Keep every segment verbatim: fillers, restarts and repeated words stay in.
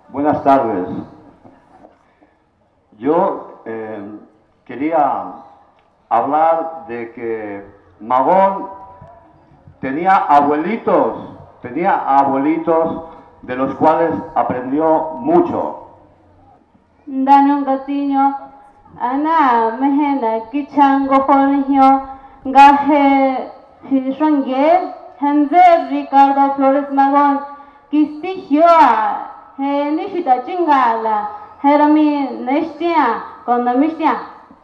Buenas tardes. Yo eh, quería hablar de que Magón tenía abuelitos, tenía abuelitos de los cuales aprendió mucho. Danung gatiño, ana mehena kichango jornio, gaje Hishongue, Henze Ricardo Flores Magón, Kistigioa, He Nishita Chingala, Herami Neshtia, con Namistia.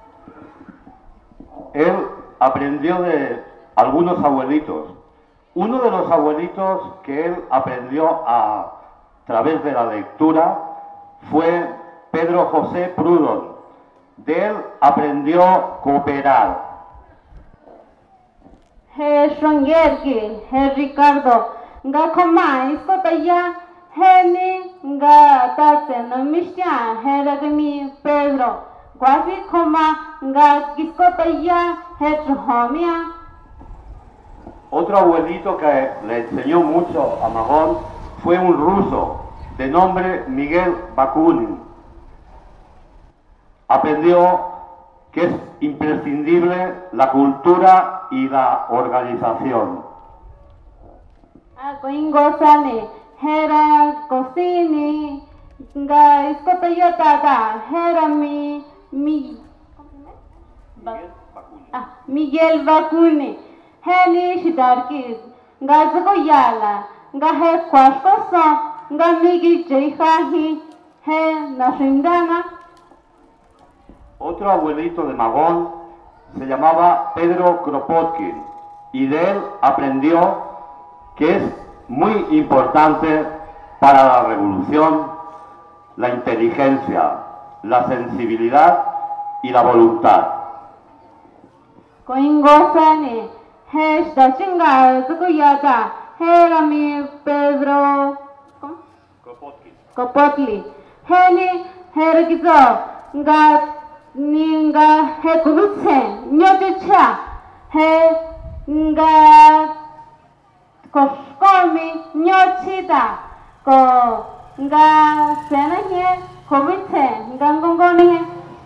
Él aprendió de algunos abuelitos. Uno de los abuelitos que él aprendió a través de la lectura fue Pedro José Proudhon. De él aprendió cooperar. He Shongerki, He Ricardo, Ga Koma, Iskotaya, He Ni, Ga Tate, Namistia, He Ragami Pedro, Guasi Koma, Ga Iskotaya, He Trahomia. Otro abuelito que le enseñó mucho a Magón fue un ruso de nombre Miguel Bakunin. Aprendió que es imprescindible la cultura y la organización. Akoingosane, Hera Cosini, Ga Iskotayota, Hera mi, mi, ah, Miguel Bakuni, Heni Shidarkis, Ga Zagoyala, Ga He Kwashkoso, Ga Migi Jaihahi, He Nashindana. Otro abuelito de Magón se llamaba Pedro Kropotkin y de él aprendió que es muy importante para la revolución la inteligencia, la sensibilidad y la voluntad. Coingosane, He Shdachinga, Zagoyata, He Rami Pedro Kropotkin. Kopotli, Heni Hergizo, Ga Ninga He Kubutse, Nyoticha, He Nga Koshkomi, Nyochita, Ko Nga Senahe, Kubitse, Ngangongoni.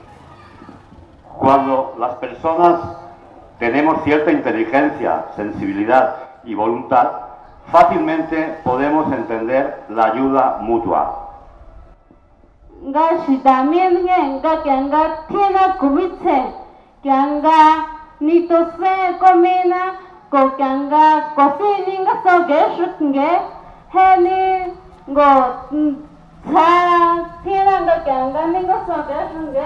Cuando las personas tenemos cierta inteligencia, sensibilidad y voluntad, fácilmente podemos entender la ayuda mutua. Nga shidamien nge nga kyanga tiena kubitse kyanga nitose komina ko kyanga kosini nga soge shutnge heni ngo tsa tiena nga kyanga ninga soge shutnge.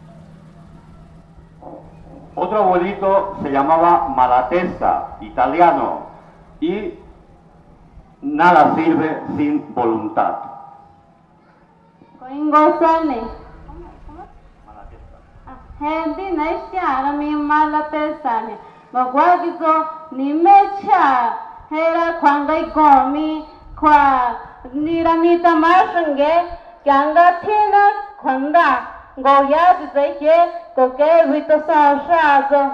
Otro abuelito se llamaba Malatesta, italiano, y nada sirve sin voluntad. Ingosane. Hendi naishya mi malatesane. Magwagizo ni mecha hera kwangai gomi kwa niramita mashange kyanga tina kwanda goya dzeke koke vito saushazo.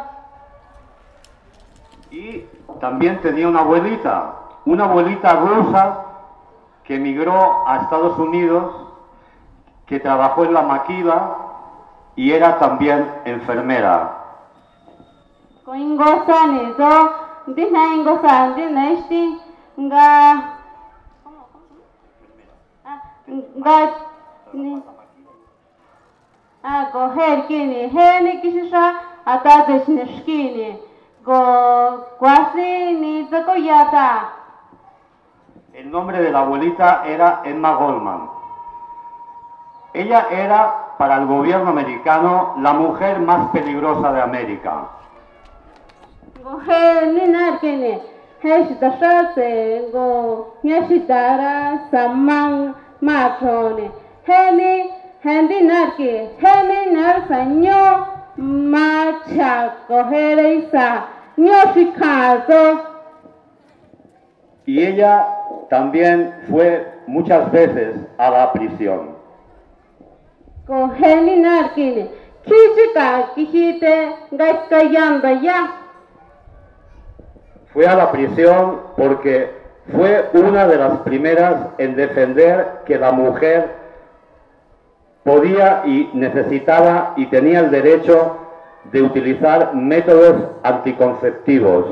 Y también tenía una abuelita, una abuelita rusa que emigró a Estados Unidos, que trabajó en la maquila y era también enfermera. Coingosane, so, dina ingosan, dina isti, nga, nga, ah, go herkini, heni kishisha, atadesh nishkini, go, kwasi ni zakoyata. El nombre de la abuelita era Emma Goldman. Ella era, para el gobierno americano, la mujer más peligrosa de América. Go heni narkini, hesh dashase, go, nyashidara, samang, matrone, heni, hendi narki, heni narsa, nyo, macha, go hereisa, nyo shikazo. Y ella también fue muchas veces a la prisión. Go heni narkini, kichika, kihite, gaskayamba ya. Fue a la prisión porque fue una de las primeras en defender que la mujer podía y necesitaba y tenía el derecho de utilizar métodos anticonceptivos.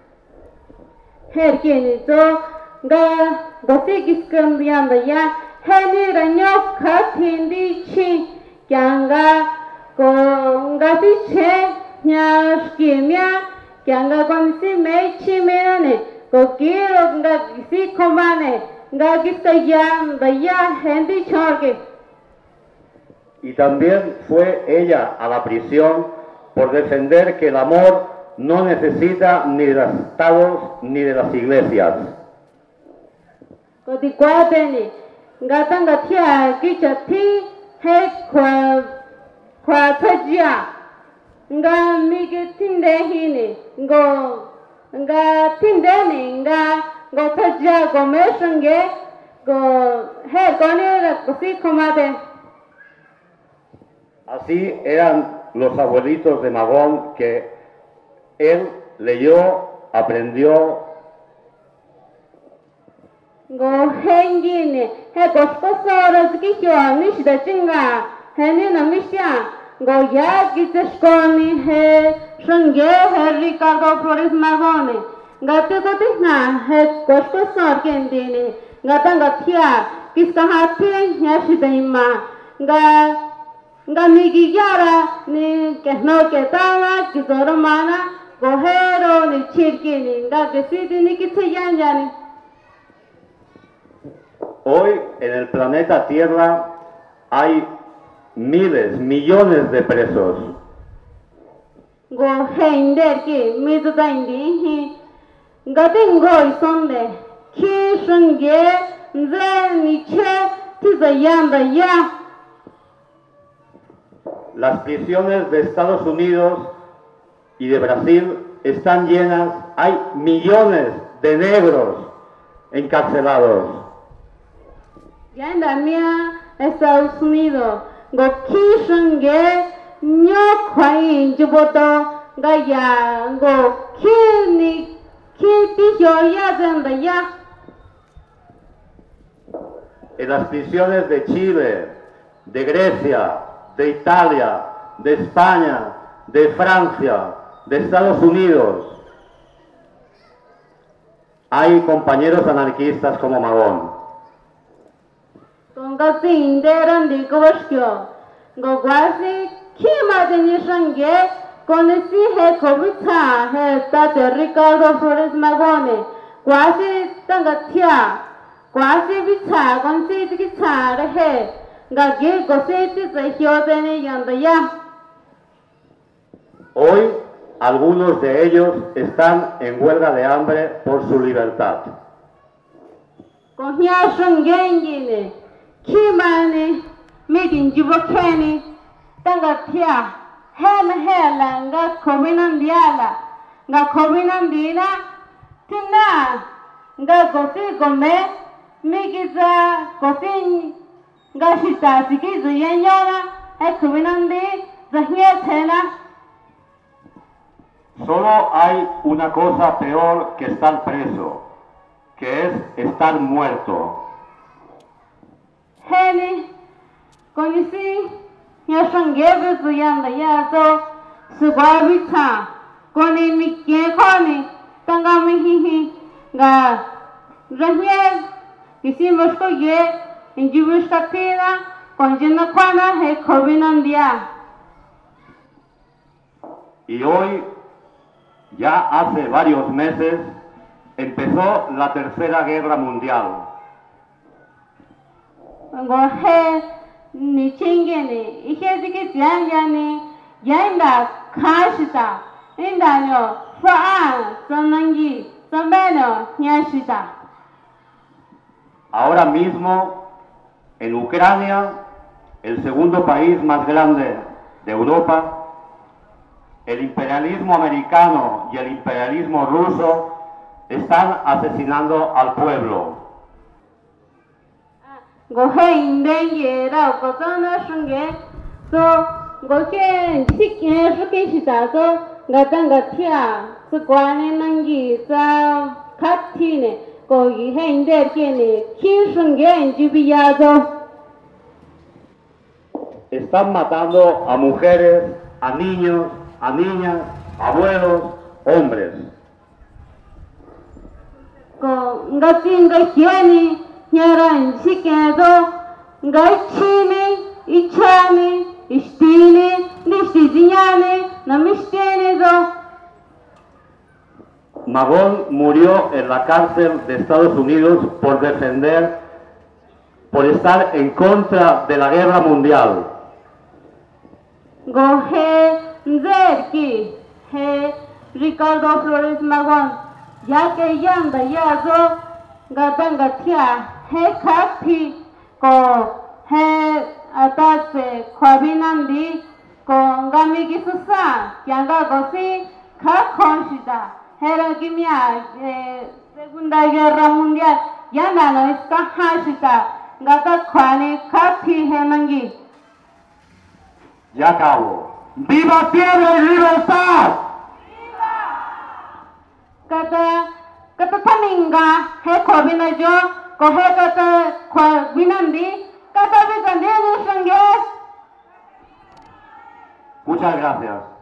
Y también fue ella a la prisión por defender que el amor no necesita ni de los estados ni de las iglesias. Así eran los abuelitos de Magón, que él leyó, aprendió. Hoy en el planeta Tierra hay miles, millones de presos. Las prisiones de Estados Unidos y de Brasil están llenas, hay millones de negros encarcelados. Ya en la mía, Estados Unidos, go kishange, nyo kwai juboto, gaya, go kini, kiti ya zenda ya. En las prisiones de Chile, de Grecia, de Italia, de España, de Francia, de Estados Unidos, hay compañeros anarquistas como Magón. Tonga sinderan di kawashkyo, go gwasi kima deni shange, konesi he kobita he tate Ricardo Flores Magone, gwasi tanga tia, gwasi bita, konsi tikita rehe, gagi goseti zahyo deni yandaya. Hoy algunos de ellos están en huelga de hambre por su libertad. Kohya shangengine. Kimani, meeting Jibokeni, Tangatia, Hem Hela, nga Kovinan Diala, nga Kovinan Dina, Tina, nga Gosi Gome, Migiza, Gosin, Gashita, Sikizu Yenyona, e Kovinan Di, Zahietena. Solo hay una cosa peor que estar preso, que es estar muerto. Heni, konisi, ya shangebe zuyanda ya zo, subabita, koni mikie koni, tanga mihihi, ga, rahye, kisi mushko ye, injibushka pira, konjina kwana he kovinandia. Y hoy, ya hace varios meses, empezó la Tercera Guerra Mundial. Ngohe ni chingeni, ihe dike jianyani, yanda kashita, indanyo faa sanangi, sambeno nyashita. Ahora mismo, en Ucrania, el segundo país más grande de Europa, el imperialismo americano y el imperialismo ruso están asesinando al pueblo. Gohe indenge rao kotana shunge, so gohe chikin shukishita, so gatanga tia, so guane nangi, sa katine, 거기 해인들끼리 키우는 게 주비야도. Están matando a mujeres, a niños, a niñas, abuelos, hombres. 그 같은 거 희한이 냐란 시켜도 가치니 이차니 이스티니 니스티지냐니 남이스티니도. Magón murió en la cárcel de Estados Unidos por defender, por estar en contra de la guerra mundial. Gohe Zerki, he Ricardo Flores Magón, ya que yanda yazo, gatangatia, he kapi, ko he atase, kwabinandi, ko ngamigi susa, yanga gosi, ka konshida. Era que mi Segunda Guerra Mundial ya no está hasita gata khwane kapi hemangi. Ya acabo. ¡Viva tierra y libertad! Kata kata taminga he khobina jo ko he kata khobinandi kata bi kande sange. Muchas gracias.